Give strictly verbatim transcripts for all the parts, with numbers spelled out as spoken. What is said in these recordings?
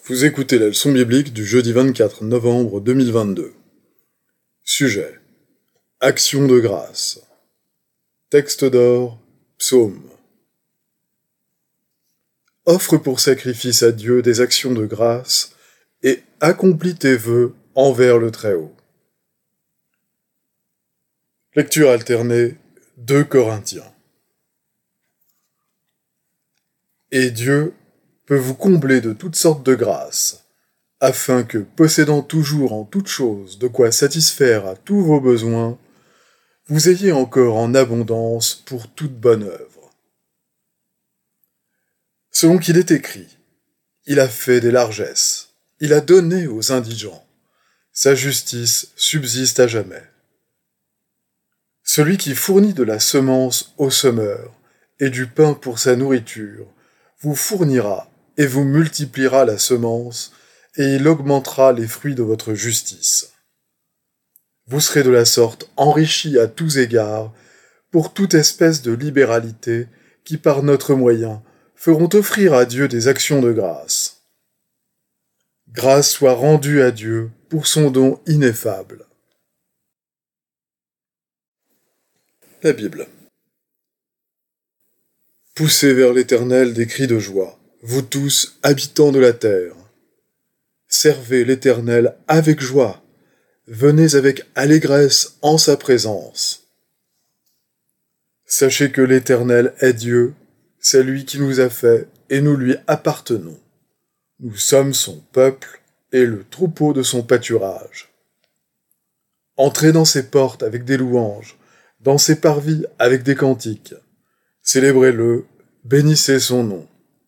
Vous écoutez la leçon biblique du jeudi vingt-quatre novembre deux mille vingt-deux. Sujet: Action de grâce. Texte d'or, psaume. Offre pour sacrifice à Dieu des actions de grâce et accomplis tes vœux envers le Très-Haut. Lecture alternée, deux Corinthiens. Et Dieu peut vous combler de toutes sortes de grâces, afin que, possédant toujours en toutes choses de quoi satisfaire à tous vos besoins, vous ayez encore en abondance pour toute bonne œuvre. Selon qu'il est écrit, il a fait des largesses, il a donné aux indigents, sa justice subsiste à jamais. Celui qui fournit de la semence au semeur et du pain pour sa nourriture, vous fournira et vous multipliera la semence, et il augmentera les fruits de votre justice. Vous serez de la sorte enrichis à tous égards, pour toute espèce de libéralité qui, par notre moyen, feront offrir à Dieu des actions de grâce. Grâce soit rendue à Dieu pour son don ineffable. La Bible. Poussez vers l'Éternel des cris de joie, vous tous, habitants de la terre. Servez l'Éternel avec joie, venez avec allégresse en sa présence. Sachez que l'Éternel est Dieu, c'est lui qui nous a fait, et nous lui appartenons. Nous sommes son peuple et le troupeau de son pâturage. Entrez dans ses portes avec des louanges, dans ses parvis avec des cantiques. Célébrez-le, bénissez son nom.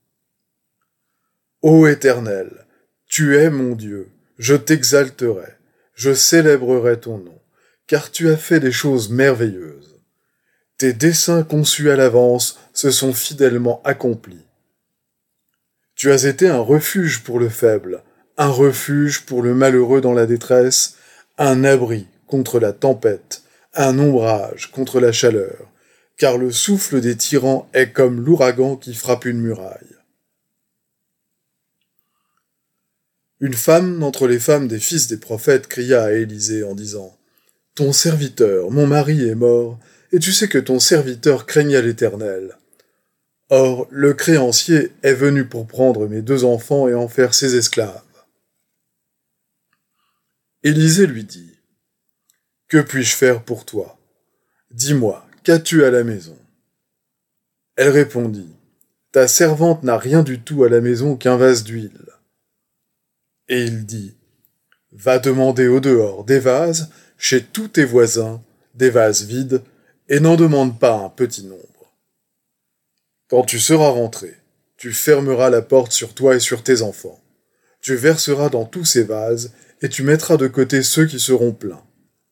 Ô Éternel, tu es mon Dieu, je t'exalterai, je célébrerai ton nom, car tu as fait des choses merveilleuses. Tes desseins conçus à l'avance se sont fidèlement accomplis. Tu as été un refuge pour le faible, un refuge pour le malheureux dans la détresse, un abri contre la tempête, un ombrage contre la chaleur, car le souffle des tyrans est comme l'ouragan qui frappe une muraille. Une femme d'entre les femmes des fils des prophètes cria à Élisée en disant « Ton serviteur, mon mari est mort, et tu sais que ton serviteur craignait l'Éternel. Or, le créancier est venu pour prendre mes deux enfants et en faire ses esclaves. » Élisée lui dit « Que puis-je faire pour toi? Dis-moi, qu'as-tu à la maison ?» Elle répondit « Ta servante n'a rien du tout à la maison qu'un vase d'huile. » Et il dit « Va demander au dehors des vases, chez tous tes voisins, des vases vides, et n'en demande pas un petit nombre. Quand tu seras rentré, tu fermeras la porte sur toi et sur tes enfants. Tu verseras dans tous ces vases, et tu mettras de côté ceux qui seront pleins. »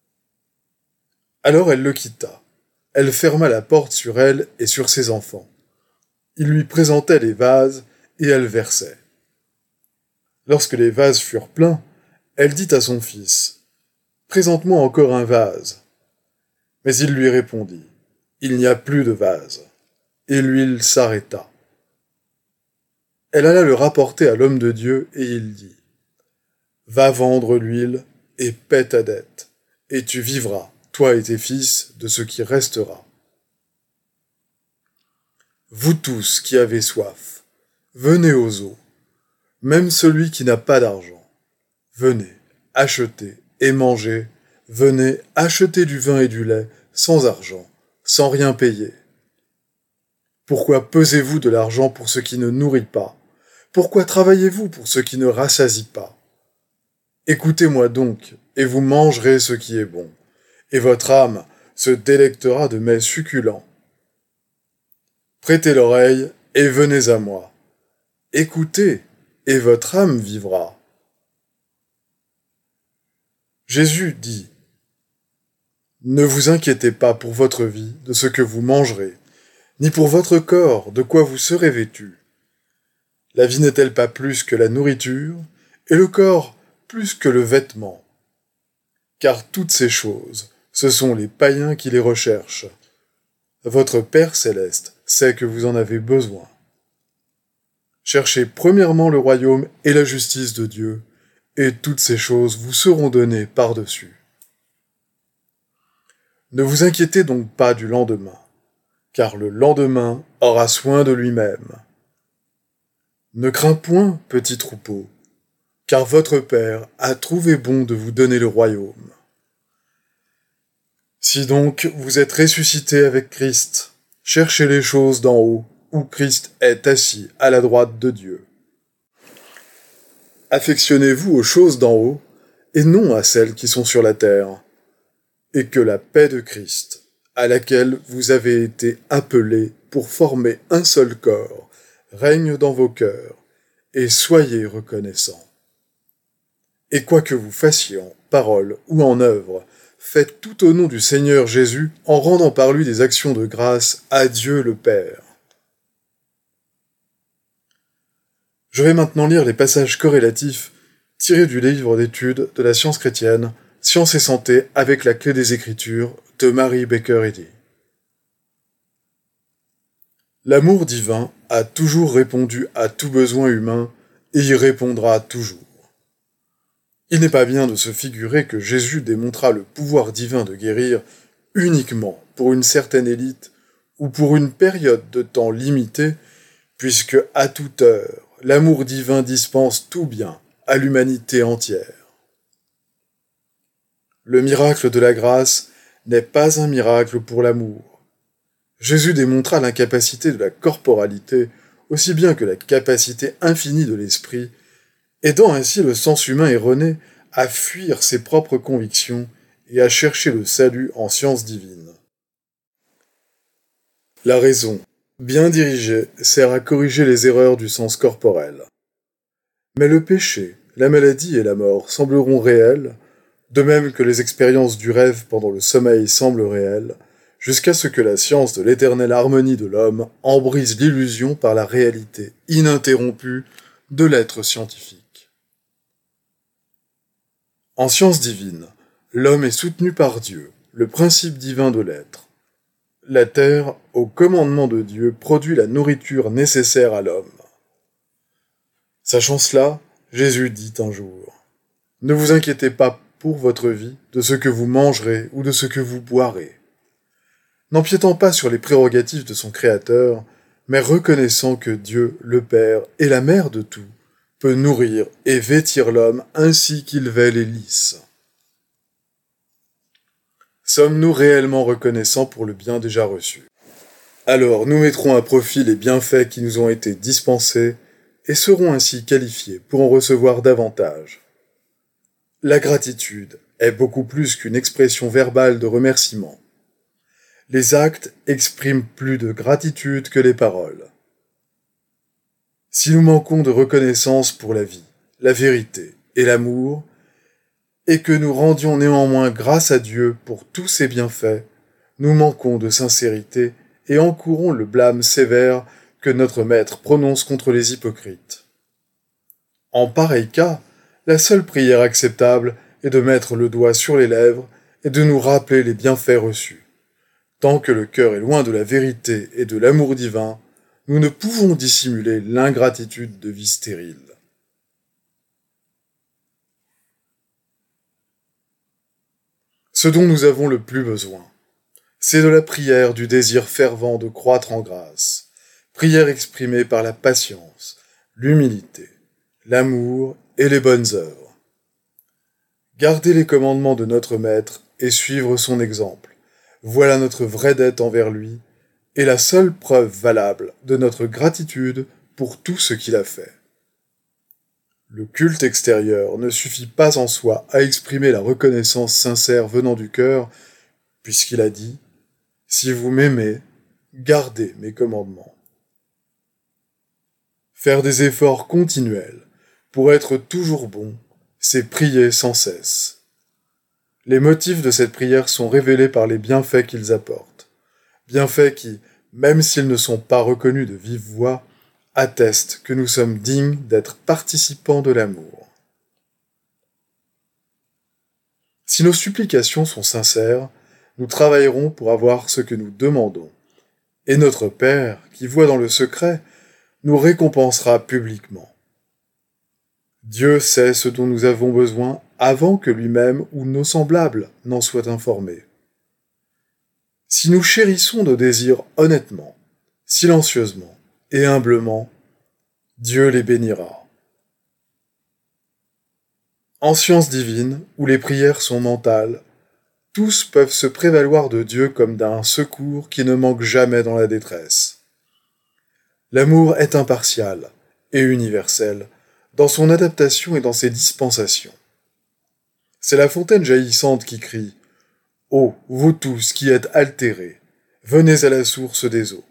Alors elle le quitta. Elle ferma la porte sur elle et sur ses enfants. Il lui présentait les vases, et elle versait. Lorsque les vases furent pleins, elle dit à son fils « Présente-moi encore un vase. » Mais il lui répondit « Il n'y a plus de vase. » Et l'huile s'arrêta. Elle alla le rapporter à l'homme de Dieu, et il dit « Va vendre l'huile, et paie ta dette, et tu vivras, toi et tes fils, de ce qui restera. Vous tous qui avez soif, venez aux eaux. Même celui qui n'a pas d'argent, venez, achetez et mangez, venez, achetez du vin et du lait, sans argent, sans rien payer. Pourquoi pesez-vous de l'argent pour ce qui ne nourrit pas? Pourquoi travaillez-vous pour ce qui ne rassasie pas? Écoutez-moi donc, et vous mangerez ce qui est bon, et votre âme se délectera de mets succulents. Prêtez l'oreille, et venez à moi. Écoutez, et votre âme vivra. Jésus dit « Ne vous inquiétez pas pour votre vie de ce que vous mangerez, ni pour votre corps de quoi vous serez vêtus. La vie n'est-elle pas plus que la nourriture, et le corps plus que le vêtement? Car toutes ces choses, ce sont les païens qui les recherchent. Votre Père céleste sait que vous en avez besoin. Cherchez premièrement le royaume et la justice de Dieu, et toutes ces choses vous seront données par-dessus. Ne vous inquiétez donc pas du lendemain, car le lendemain aura soin de lui-même. Ne crains point, petit troupeau, car votre Père a trouvé bon de vous donner le royaume. Si donc vous êtes ressuscité avec Christ, cherchez les choses d'en haut, où Christ est assis à la droite de Dieu. Affectionnez-vous aux choses d'en haut, et non à celles qui sont sur la terre, et que la paix de Christ, à laquelle vous avez été appelés pour former un seul corps, règne dans vos cœurs, et soyez reconnaissants. Et quoi que vous fassiez en parole ou en œuvre, faites tout au nom du Seigneur Jésus en rendant par lui des actions de grâce à Dieu le Père. Je vais maintenant lire les passages corrélatifs tirés du livre d'études de la science chrétienne, Science et santé avec la clé des Écritures de Mary Baker Eddy. L'amour divin a toujours répondu à tout besoin humain et y répondra toujours. Il n'est pas bien de se figurer que Jésus démontra le pouvoir divin de guérir uniquement pour une certaine élite ou pour une période de temps limitée, puisque à toute heure, l'amour divin dispense tout bien à l'humanité entière. Le miracle de la grâce n'est pas un miracle pour l'amour. Jésus démontra l'incapacité de la corporalité aussi bien que la capacité infinie de l'esprit, aidant ainsi le sens humain erroné à fuir ses propres convictions et à chercher le salut en science divine. La raison, bien dirigée, sert à corriger les erreurs du sens corporel. Mais le péché, la maladie et la mort sembleront réels, de même que les expériences du rêve pendant le sommeil semblent réelles, jusqu'à ce que la science de l'éternelle harmonie de l'homme en brise l'illusion par la réalité ininterrompue de l'être scientifique. En science divine, l'homme est soutenu par Dieu, le principe divin de l'être. La terre, au commandement de Dieu, produit la nourriture nécessaire à l'homme. Sachant cela, Jésus dit un jour : « Ne vous inquiétez pas pour votre vie de ce que vous mangerez ou de ce que vous boirez. » N'empiétant pas sur les prérogatives de son Créateur, mais reconnaissant que Dieu, le Père et la Mère de tout, peut nourrir et vêtir l'homme ainsi qu'il veut les lisse. Sommes-nous réellement reconnaissants pour le bien déjà reçu ? Alors nous mettrons à profit les bienfaits qui nous ont été dispensés et serons ainsi qualifiés pour en recevoir davantage. La gratitude est beaucoup plus qu'une expression verbale de remerciement. Les actes expriment plus de gratitude que les paroles. Si nous manquons de reconnaissance pour la vie, la vérité et l'amour, et que nous rendions néanmoins grâce à Dieu pour tous ses bienfaits, nous manquons de sincérité et encourons le blâme sévère que notre Maître prononce contre les hypocrites. En pareil cas, la seule prière acceptable est de mettre le doigt sur les lèvres et de nous rappeler les bienfaits reçus. Tant que le cœur est loin de la vérité et de l'amour divin, nous ne pouvons dissimuler l'ingratitude de vie stérile. Ce dont nous avons le plus besoin, c'est de la prière du désir fervent de croître en grâce, prière exprimée par la patience, l'humilité, l'amour et les bonnes œuvres. Garder les commandements de notre Maître et suivre son exemple, voilà notre vraie dette envers lui et la seule preuve valable de notre gratitude pour tout ce qu'il a fait. Le culte extérieur ne suffit pas en soi à exprimer la reconnaissance sincère venant du cœur, puisqu'il a dit « Si vous m'aimez, gardez mes commandements ». Faire des efforts continuels pour être toujours bon, c'est prier sans cesse. Les motifs de cette prière sont révélés par les bienfaits qu'ils apportent. Bienfaits qui, même s'ils ne sont pas reconnus de vive voix, attestent que nous sommes dignes d'être participants de l'amour. Si nos supplications sont sincères, nous travaillerons pour avoir ce que nous demandons. Et notre Père, qui voit dans le secret, nous récompensera publiquement. Dieu sait ce dont nous avons besoin avant que lui-même ou nos semblables n'en soient informés. Si nous chérissons nos désirs honnêtement, silencieusement et humblement, Dieu les bénira. En science divine, où les prières sont mentales, tous peuvent se prévaloir de Dieu comme d'un secours qui ne manque jamais dans la détresse. L'amour est impartial et universel dans son adaptation et dans ses dispensations. C'est la fontaine jaillissante qui crie « Ô, vous tous qui êtes altérés, venez à la source des eaux. »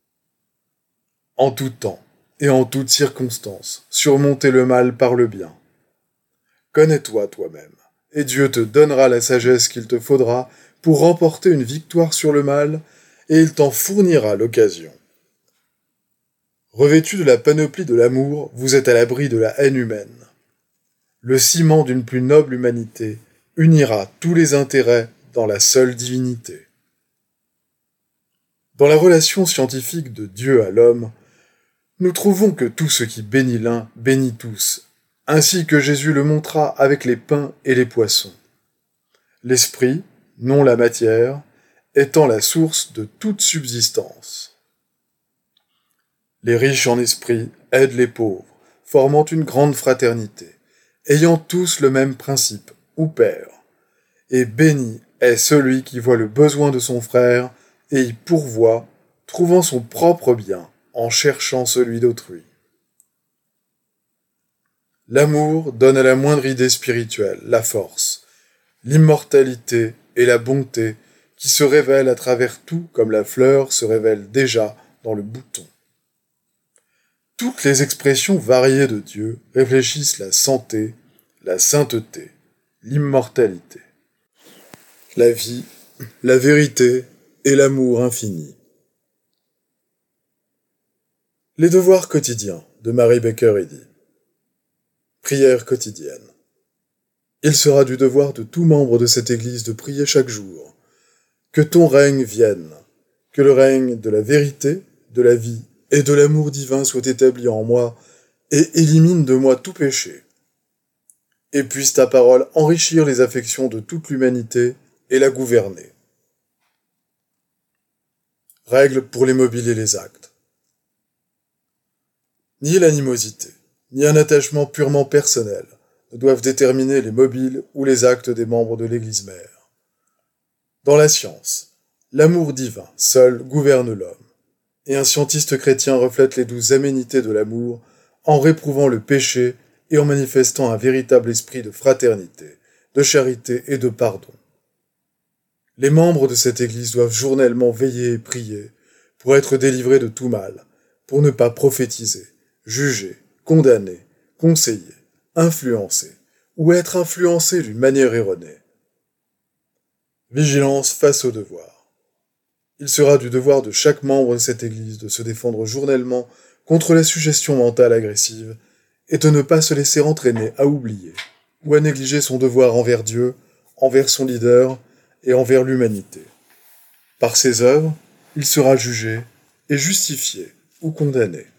En tout temps et en toutes circonstances, surmontez le mal par le bien. Connais-toi toi-même, et Dieu te donnera la sagesse qu'il te faudra pour remporter une victoire sur le mal, et il t'en fournira l'occasion. Revêtus de la panoplie de l'amour, vous êtes à l'abri de la haine humaine. Le ciment d'une plus noble humanité unira tous les intérêts dans la seule divinité. Dans la relation scientifique de Dieu à l'homme, nous trouvons que tout ce qui bénit l'un bénit tous, ainsi que Jésus le montra avec les pains et les poissons. L'esprit, non la matière, étant la source de toute subsistance. Les riches en esprit aident les pauvres, formant une grande fraternité, ayant tous le même principe, ou père. Et béni est celui qui voit le besoin de son frère et y pourvoit, trouvant son propre bien en cherchant celui d'autrui. L'amour donne à la moindre idée spirituelle la force, l'immortalité et la bonté qui se révèlent à travers tout comme la fleur se révèle déjà dans le bouton. Toutes les expressions variées de Dieu réfléchissent la santé, la sainteté, l'immortalité, la vie, la vérité et l'amour infini. Les devoirs quotidiens de Mary Baker Eddy. Prière quotidienne. Il sera du devoir de tout membre de cette Église de prier chaque jour. Que ton règne vienne, que le règne de la vérité, de la vie et de l'amour divin soit établi en moi et élimine de moi tout péché. Et puisse ta parole enrichir les affections de toute l'humanité et la gouverner. Règles pour les mobiles et les actes. Ni l'animosité, ni un attachement purement personnel ne doivent déterminer les mobiles ou les actes des membres de l'Église mère. Dans la science, l'amour divin seul gouverne l'homme, et un scientiste chrétien reflète les douces aménités de l'amour en réprouvant le péché et en manifestant un véritable esprit de fraternité, de charité et de pardon. Les membres de cette Église doivent journellement veiller et prier pour être délivrés de tout mal, pour ne pas prophétiser, juger, condamner, conseiller, influencer ou être influencés d'une manière erronée. Vigilance face au devoir. Il sera du devoir de chaque membre de cette Église de se défendre journellement contre la suggestion mentale agressive et de ne pas se laisser entraîner à oublier ou à négliger son devoir envers Dieu, envers son leader et envers l'humanité. Par ses œuvres, il sera jugé et justifié ou condamné.